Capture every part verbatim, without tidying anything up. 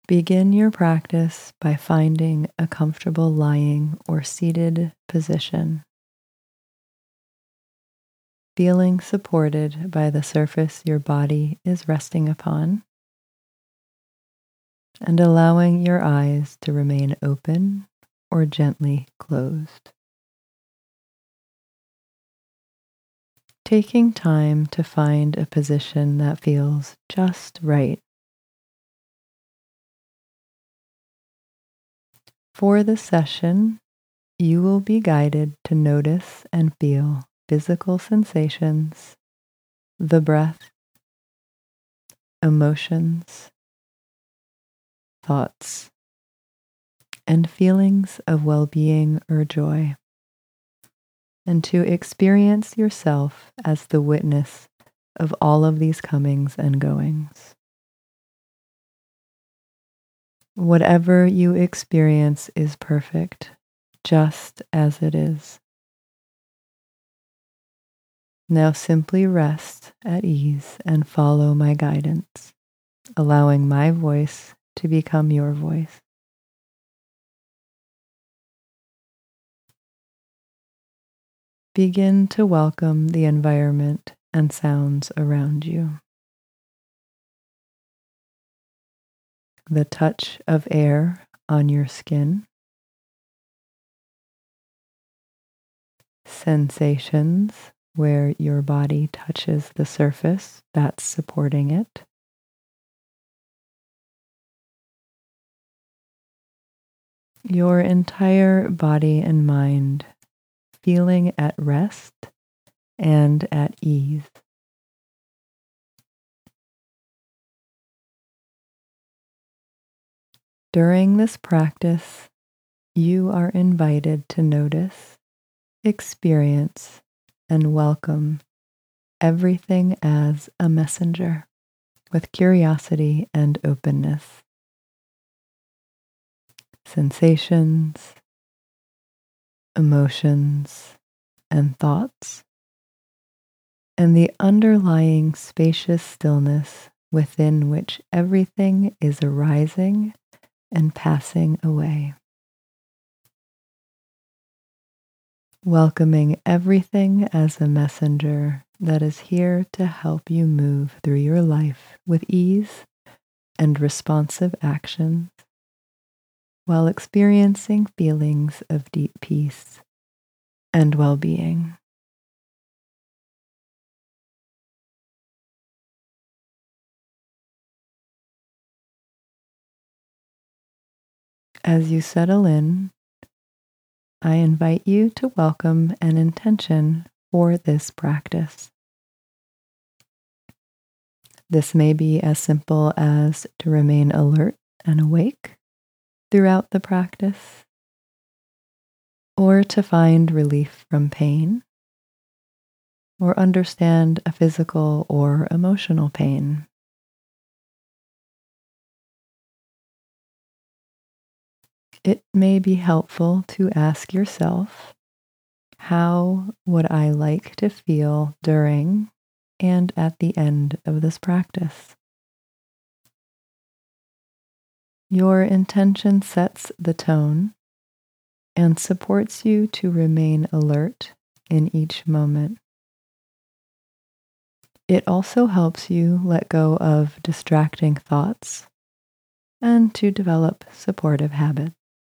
Begin your practice by finding a comfortable lying or seated position, feeling supported by the surface your body is resting upon, and allowing your eyes to remain open or gently closed. Taking time to find a position that feels just right. For the session, you will be guided to notice and feel physical sensations, the breath, emotions, thoughts, and feelings of well-being or joy, and to experience yourself as the witness of all of these comings and goings. Whatever you experience is perfect, just as it is. Now simply rest at ease and follow my guidance, allowing my voice to become your voice. Begin to welcome the environment and sounds around you. The touch of air on your skin, sensations where your body touches the surface that's supporting it, your entire body and mind feeling at rest and at ease. During this practice, you are invited to notice, experience, and welcome everything as a messenger with curiosity and openness. Sensations, emotions, and thoughts, and the underlying spacious stillness within which everything is arising and passing away. Welcoming everything as a messenger that is here to help you move through your life with ease and responsive actions, while experiencing feelings of deep peace and well-being. As you settle in, I invite you to welcome an intention for this practice. This may be as simple as to remain alert and awake throughout the practice, or to find relief from pain, or understand a physical or emotional pain. It may be helpful to ask yourself, how would I like to feel during and at the end of this practice? Your intention sets the tone and supports you to remain alert in each moment. It also helps you let go of distracting thoughts and to develop supportive habits.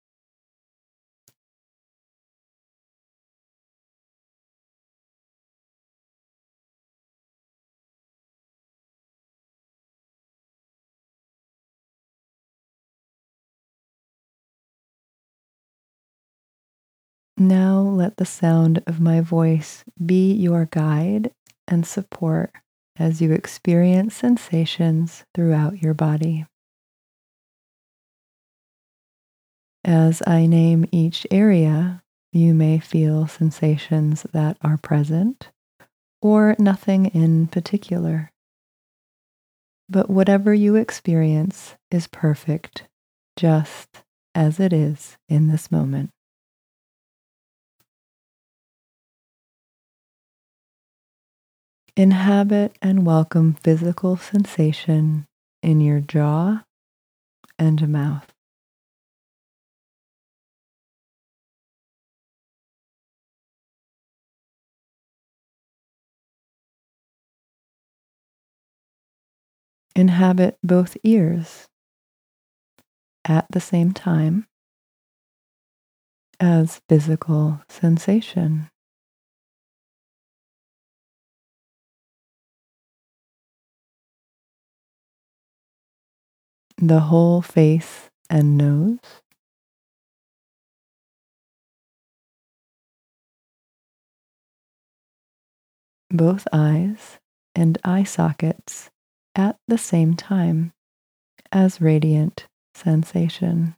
Now let the sound of my voice be your guide and support as you experience sensations throughout your body. As I name each area, you may feel sensations that are present or nothing in particular. But whatever you experience is perfect, just as it is in this moment. Inhabit and welcome physical sensation in your jaw and mouth. Inhabit both ears at the same time as physical sensation. The whole face and nose. Both eyes and eye sockets at the same time as radiant sensation.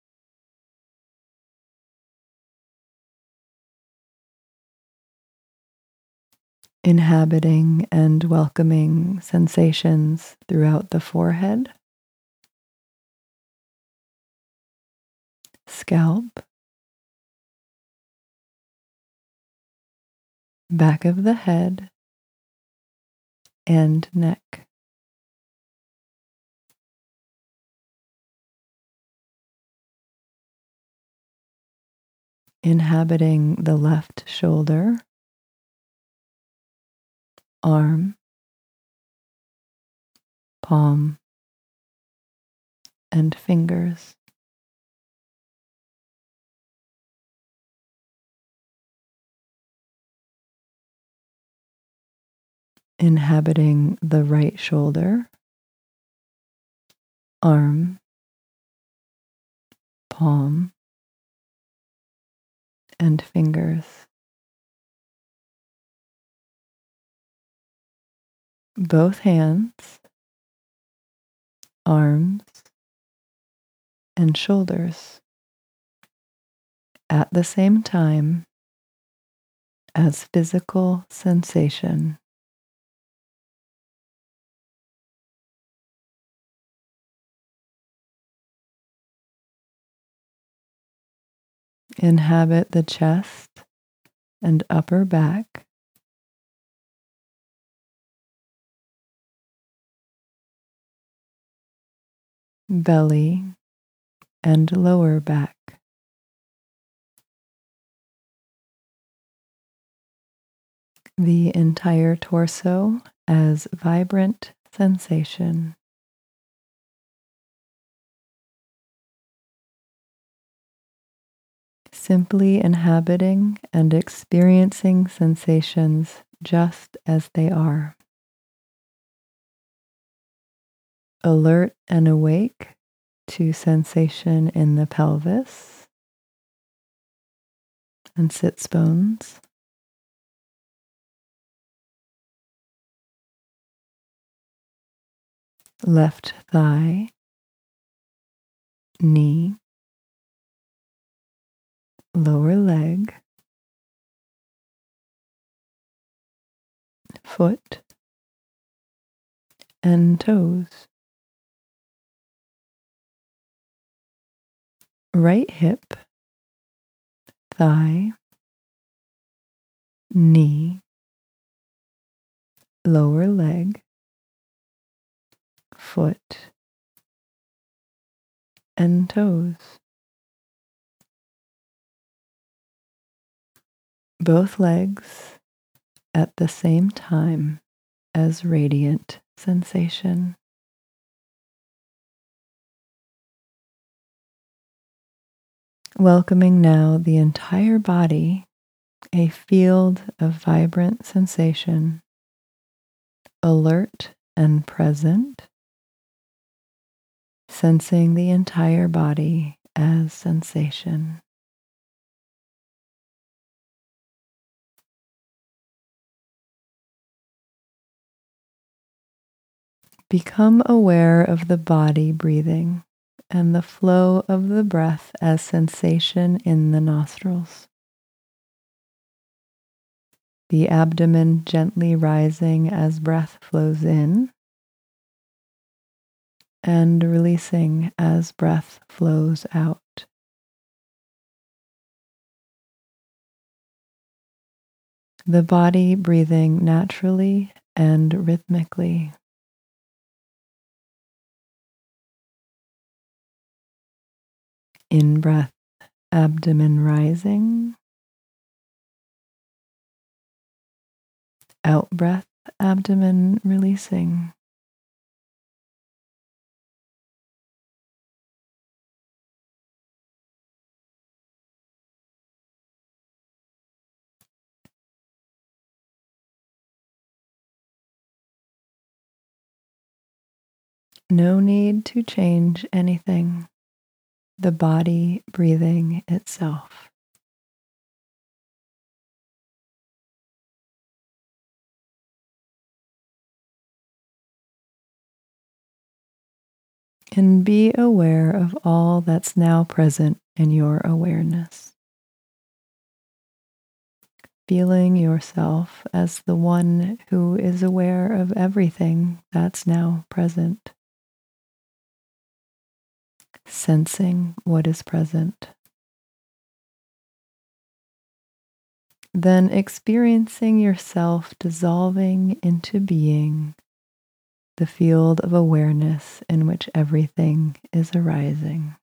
Inhabiting and welcoming sensations throughout the forehead, scalp, back of the head, and neck. Inhabiting the left shoulder, arm, palm, and fingers. Inhabiting the right shoulder, arm, palm, and fingers. Both hands, arms, and shoulders at the same time as physical sensation. Inhabit the chest and upper back, belly, and lower back. The entire torso as vibrant sensation. Simply inhabiting and experiencing sensations just as they are. Alert and awake to sensation in the pelvis and sits bones. Left thigh, knee, lower leg, foot, and toes. Right hip, thigh, knee, lower leg, foot, and toes. Both legs at the same time as radiant sensation. Welcoming now the entire body, a field of vibrant sensation, alert and present, sensing the entire body as sensation. Become aware of the body breathing and the flow of the breath as sensation in the nostrils. The abdomen gently rising as breath flows in and releasing as breath flows out. The body breathing naturally and rhythmically. In breath, abdomen rising. Out breath, abdomen releasing. No need to change anything. The body breathing itself. And be aware of all that's now present in your awareness. Feeling yourself as the one who is aware of everything that's now present. Sensing what is present. Then experiencing yourself dissolving into being, the field of awareness in which everything is arising.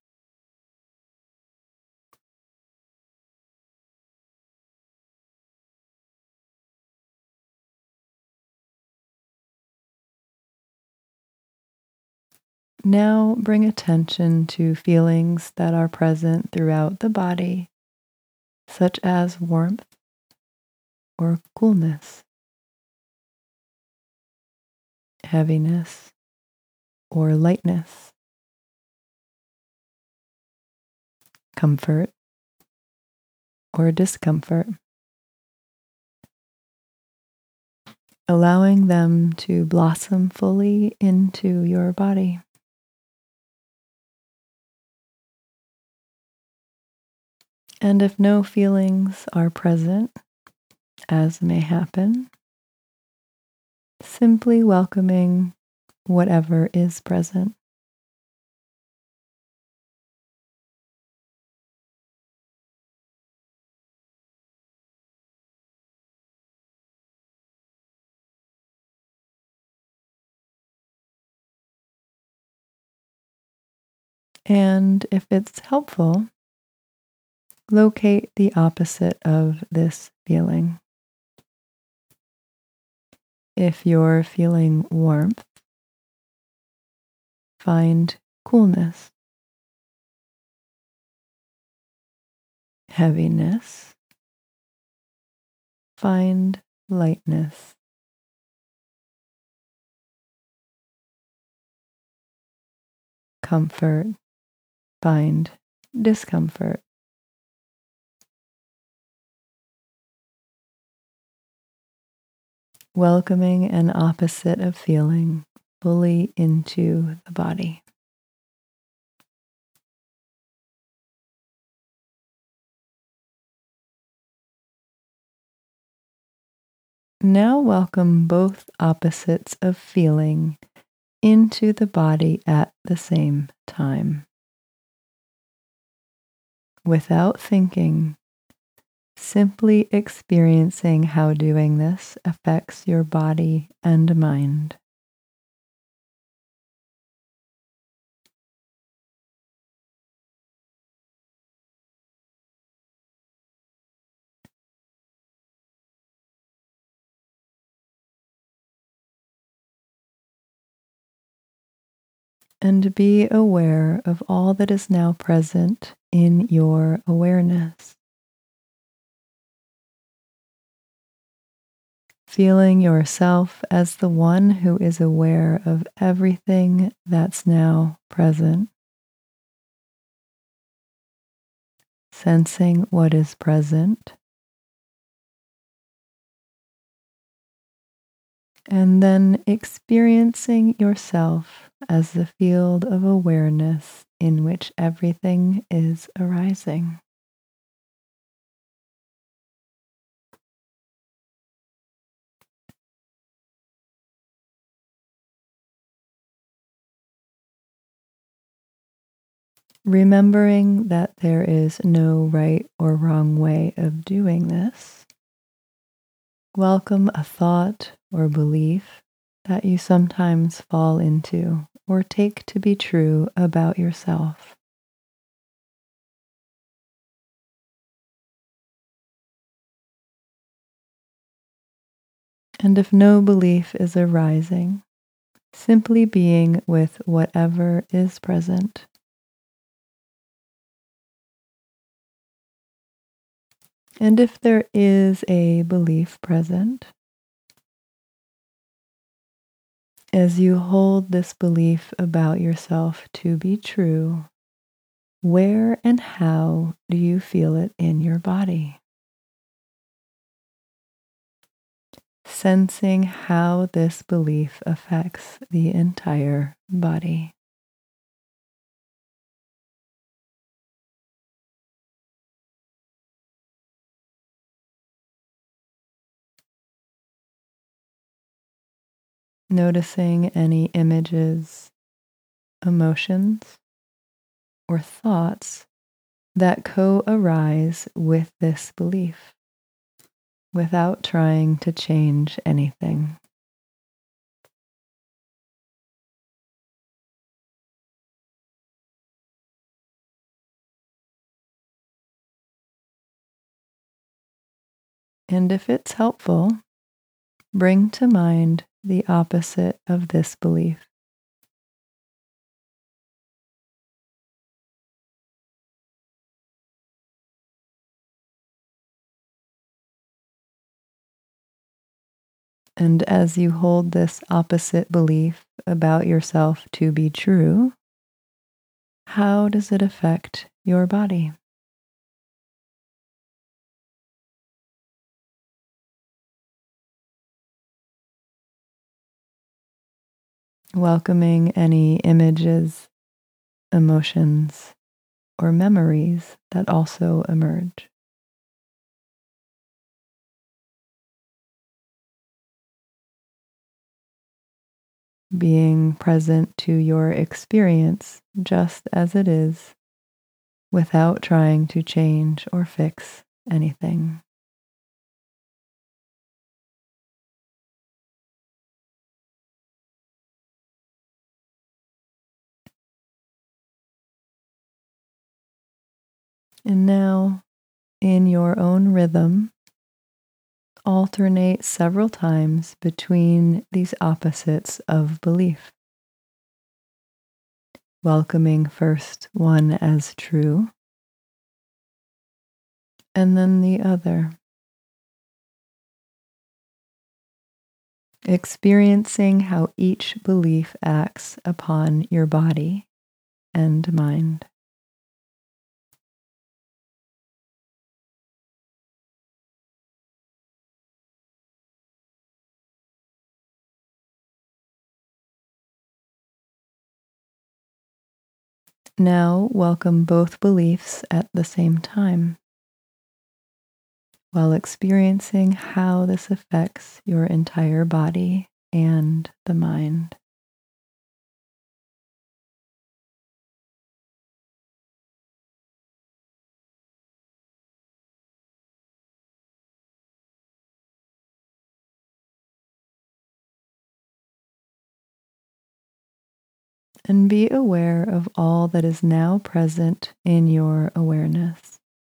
Now bring attention to feelings that are present throughout the body, such as warmth or coolness, heaviness or lightness, comfort or discomfort, allowing them to blossom fully into your body. And if no feelings are present, as may happen, simply welcoming whatever is present. And if it's helpful, locate the opposite of this feeling. If you're feeling warmth, find coolness. Heaviness, find lightness. Comfort, find discomfort. Welcoming an opposite of feeling fully into the body. Now welcome both opposites of feeling into the body at the same time. Without thinking, simply experiencing how doing this affects your body and mind. And be aware of all that is now present in your awareness. Feeling yourself as the one who is aware of everything that's now present. Sensing what is present. And then experiencing yourself as the field of awareness in which everything is arising. Remembering that there is no right or wrong way of doing this, welcome a thought or belief that you sometimes fall into or take to be true about yourself. And if no belief is arising, simply being with whatever is present. And if there is a belief present, as you hold this belief about yourself to be true, where and how do you feel it in your body? Sensing how this belief affects the entire body. Noticing any images, emotions, or thoughts that co-arise with this belief without trying to change anything. And if it's helpful, bring to mind the opposite of this belief. And as you hold this opposite belief about yourself to be true, how does it affect your body? Welcoming any images, emotions, or memories that also emerge. Being present to your experience just as it is, without trying to change or fix anything. And now, in your own rhythm, alternate several times between these opposites of belief. Welcoming first one as true, and then the other. Experiencing how each belief acts upon your body and mind. Now welcome both beliefs at the same time, while experiencing how this affects your entire body and the mind. And be aware of all that is now present in your awareness.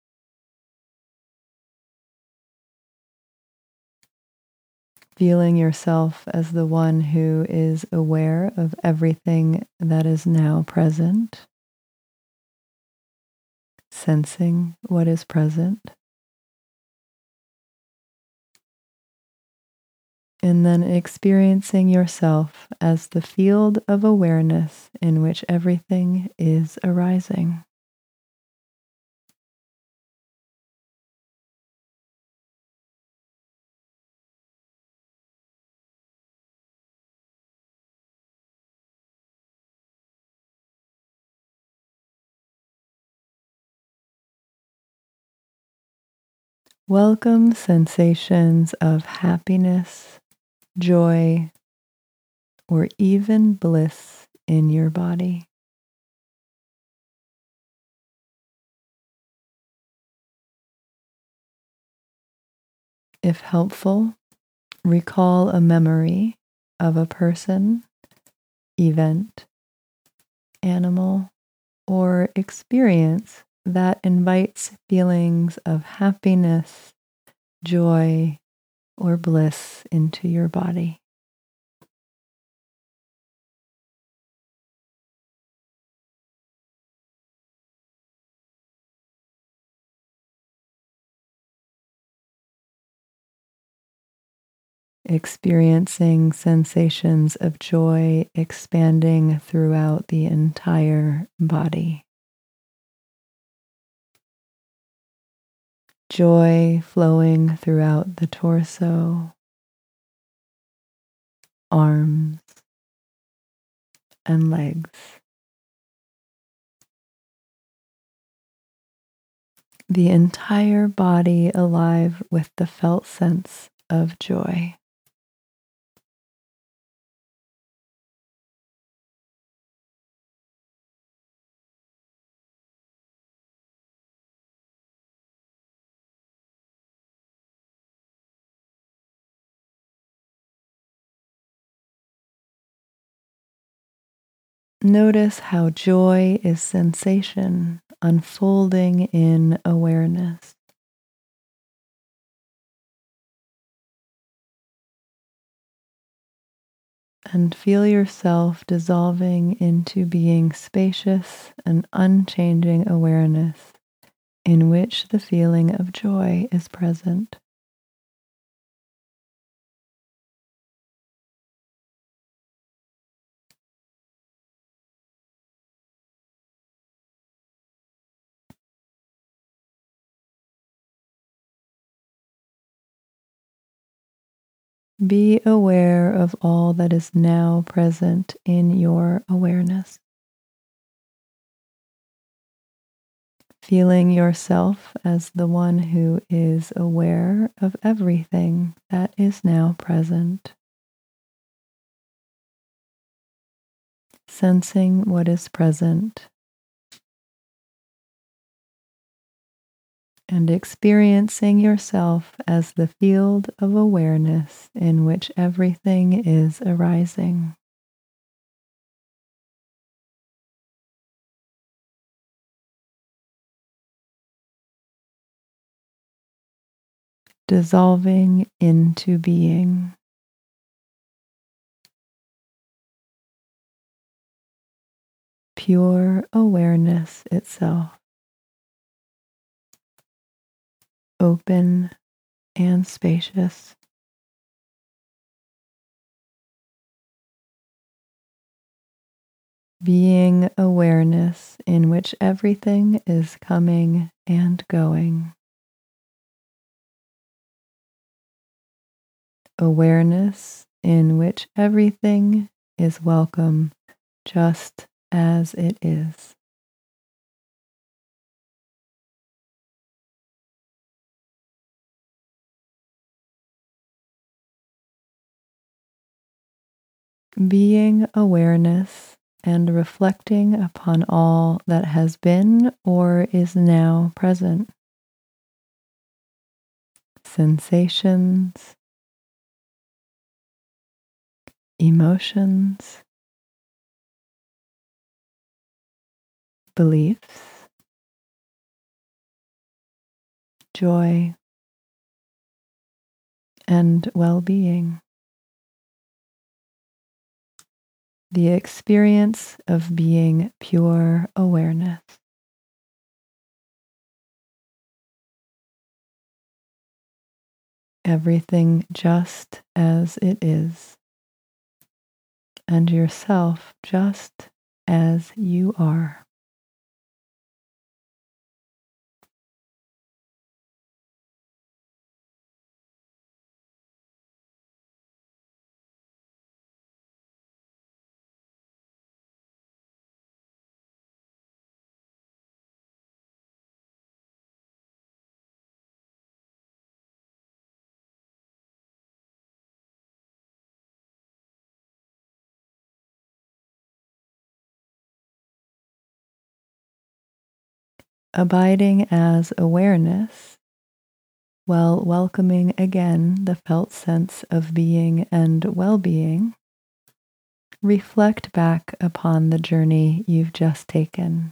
Feeling yourself as the one who is aware of everything that is now present. Sensing what is present. And then experiencing yourself as the field of awareness in which everything is arising. Welcome sensations of happiness, joy, or even bliss in your body. If helpful, recall a memory of a person, event, animal, or experience that invites feelings of happiness, joy, or bliss into your body. Experiencing sensations of joy expanding throughout the entire body. Joy flowing throughout the torso, arms, and legs. The entire body alive with the felt sense of joy. Notice how joy is sensation unfolding in awareness. And feel yourself dissolving into being spacious and unchanging awareness in which the feeling of joy is present. Be aware of all that is now present in your awareness. Feeling yourself as the one who is aware of everything that is now present. Sensing what is present and experiencing yourself as the field of awareness in which everything is arising. Dissolving into being. Pure awareness itself. Open and spacious. Being awareness in which everything is coming and going. Awareness in which everything is welcome just as it is. Being awareness and reflecting upon all that has been or is now present. Sensations, emotions, beliefs, joy, and well-being. The experience of being pure awareness. Everything just as it is, and yourself just as you are. Abiding as awareness, while welcoming again the felt sense of being and well-being, reflect back upon the journey you've just taken,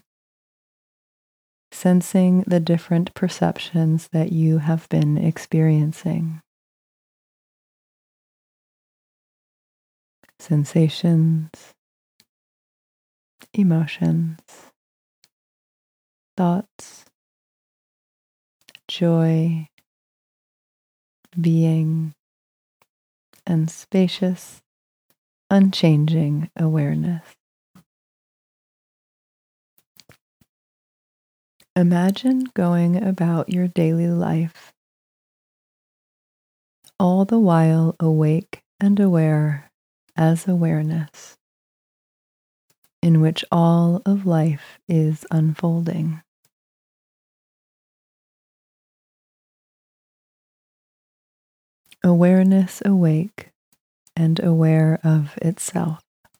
sensing the different perceptions that you have been experiencing. sensations, emotions, thoughts, joy, being, and spacious, unchanging awareness. Imagine going about your daily life, all the while awake and aware as awareness, in which all of life is unfolding. Awareness awake and aware of itself.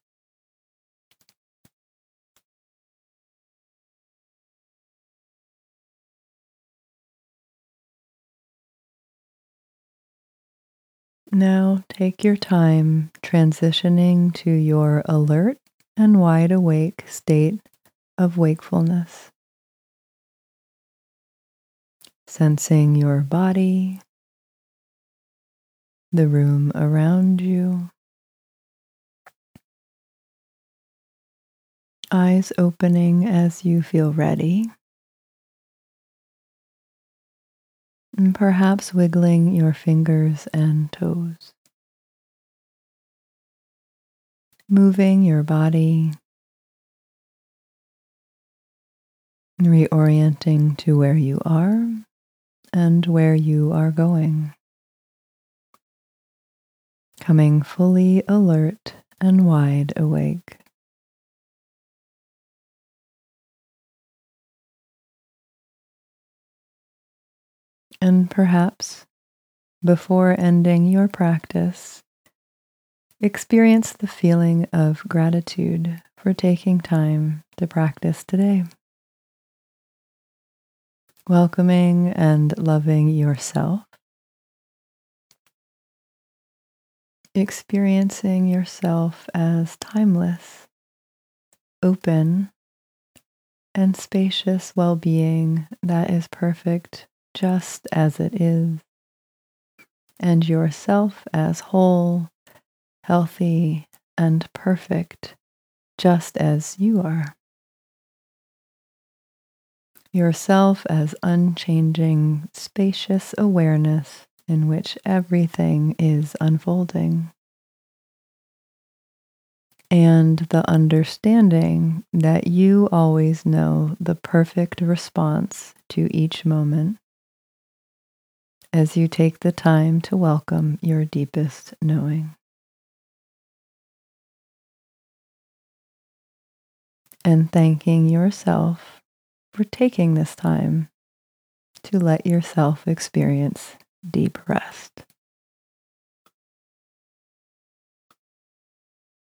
Now take your time transitioning to your alert and wide awake state of wakefulness, sensing your body, the room around you, eyes opening as you feel ready, and perhaps wiggling your fingers and toes, moving your body, reorienting to where you are and where you are going, coming fully alert and wide awake. And perhaps, before ending your practice, experience the feeling of gratitude for taking time to practice today. Welcoming and loving yourself, experiencing yourself as timeless, open, and spacious well-being that is perfect just as it is, and yourself as whole, healthy, and perfect just as you are. Yourself as unchanging, spacious awareness in which everything is unfolding. And the understanding that you always know the perfect response to each moment as you take the time to welcome your deepest knowing. And thanking yourself for taking this time to let yourself experience deep rest.